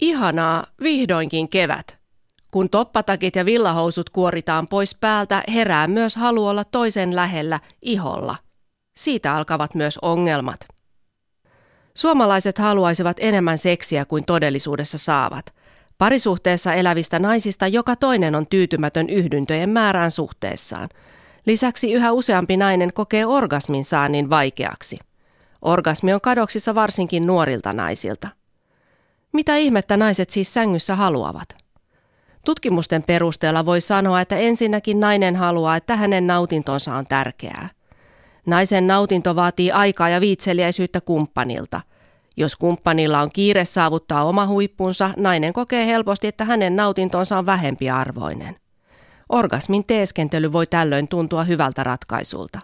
Ihanaa, vihdoinkin kevät. Kun toppatakit ja villahousut kuoritaan pois päältä, herää myös halu olla toisen lähellä, iholla. Siitä alkavat myös ongelmat. Suomalaiset haluaisivat enemmän seksiä kuin todellisuudessa saavat. Parisuhteessa elävistä naisista joka toinen on tyytymätön yhdyntöjen määrään suhteessaan. Lisäksi yhä useampi nainen kokee orgasmin saannin vaikeaksi. Orgasmi on kadoksissa varsinkin nuorilta naisilta. Mitä ihmettä naiset siis sängyssä haluavat? Tutkimusten perusteella voi sanoa, että ensinnäkin nainen haluaa, että hänen nautintonsa on tärkeää. Naisen nautinto vaatii aikaa ja viitseliäisyyttä kumppanilta. Jos kumppanilla on kiire saavuttaa oma huippunsa, nainen kokee helposti, että hänen nautintonsa on vähempiarvoinen. Orgasmin teeskentely voi tällöin tuntua hyvältä ratkaisulta.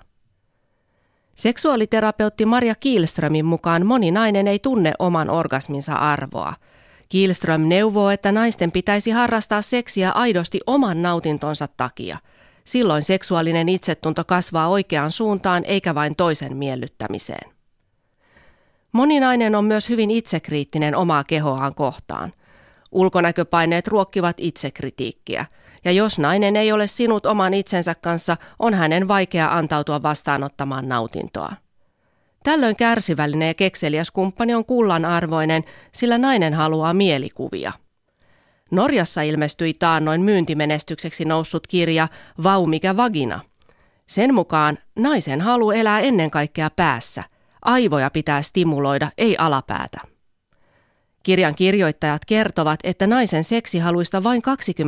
Seksuaaliterapeutti Maria Kihlströmin mukaan moni nainen ei tunne oman orgasminsa arvoa. Kihlström neuvoo, että naisten pitäisi harrastaa seksiä aidosti oman nautintonsa takia. Silloin seksuaalinen itsetunto kasvaa oikeaan suuntaan eikä vain toisen miellyttämiseen. Moni nainen on myös hyvin itsekriittinen omaa kehoaan kohtaan. Ulkonäköpaineet ruokkivat itsekritiikkiä. Ja jos nainen ei ole sinut oman itsensä kanssa, on hänen vaikea antautua vastaanottamaan nautintoa. Tällöin kärsivällinen ja kekseliäs kumppani on kullanarvoinen, sillä nainen haluaa mielikuvia. Norjassa ilmestyi taannoin myyntimenestykseksi noussut kirja Vau mikä vagina. Sen mukaan naisen halu elää ennen kaikkea päässä. Aivoja pitää stimuloida, ei alapäätä. Kirjan kirjoittajat kertovat, että naisen seksihaluista vain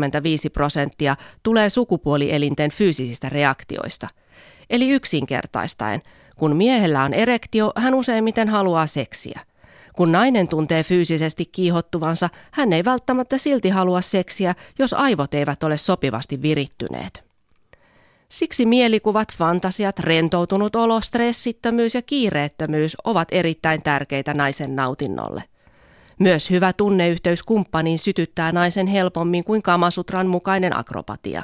25% tulee sukupuolielinten fyysisistä reaktioista. Eli yksinkertaistaen, kun miehellä on erektio, hän useimmiten haluaa seksiä. Kun nainen tuntee fyysisesti kiihottuvansa, hän ei välttämättä silti halua seksiä, jos aivot eivät ole sopivasti virittyneet. Siksi mielikuvat, fantasiat, rentoutunut olo, stressittömyys ja kiireettömyys ovat erittäin tärkeitä naisen nautinnolle. Myös hyvä tunneyhteys kumppaniin sytyttää naisen helpommin kuin Kamasutran mukainen akrobatia.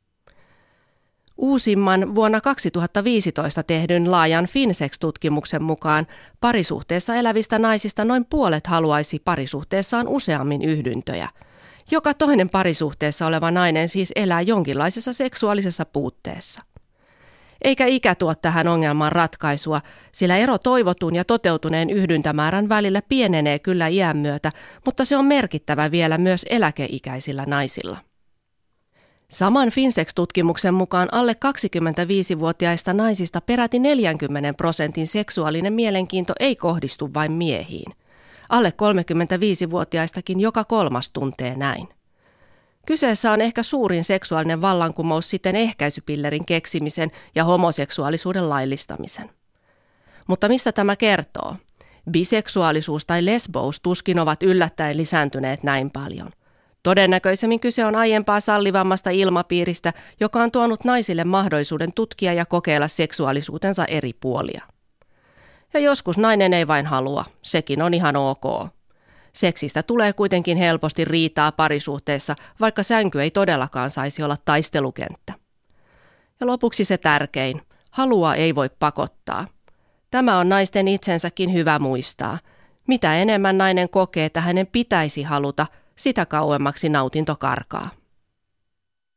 Uusimman vuonna 2015 tehdyn laajan Finsex-tutkimuksen mukaan parisuhteessa elävistä naisista noin puolet haluaisi parisuhteessaan useammin yhdyntöjä. Joka toinen parisuhteessa oleva nainen siis elää jonkinlaisessa seksuaalisessa puutteessa. Eikä ikä tuo tähän ongelmaan ratkaisua, sillä ero toivotun ja toteutuneen yhdyntämäärän välillä pienenee kyllä iän myötä, mutta se on merkittävä vielä myös eläkeikäisillä naisilla. Saman Finsex-tutkimuksen mukaan alle 25-vuotiaista naisista peräti 40% seksuaalinen mielenkiinto ei kohdistu vain miehiin. Alle 35-vuotiaistakin joka kolmas tuntee näin. Kyseessä on ehkä suurin seksuaalinen vallankumous siten ehkäisypillerin keksimisen ja homoseksuaalisuuden laillistamisen. Mutta mistä tämä kertoo? Biseksuaalisuus tai lesbous tuskin ovat yllättäen lisääntyneet näin paljon. Todennäköisemmin kyse on aiempaa sallivammasta ilmapiiristä, joka on tuonut naisille mahdollisuuden tutkia ja kokeilla seksuaalisuutensa eri puolia. Ja joskus nainen ei vain halua, sekin on ihan ok. Seksistä tulee kuitenkin helposti riitaa parisuhteessa, vaikka sänky ei todellakaan saisi olla taistelukenttä. Ja lopuksi se tärkein, halua ei voi pakottaa. Tämä on naisten itsensäkin hyvä muistaa. Mitä enemmän nainen kokee, että hänen pitäisi haluta, sitä kauemmaksi nautinto karkaa.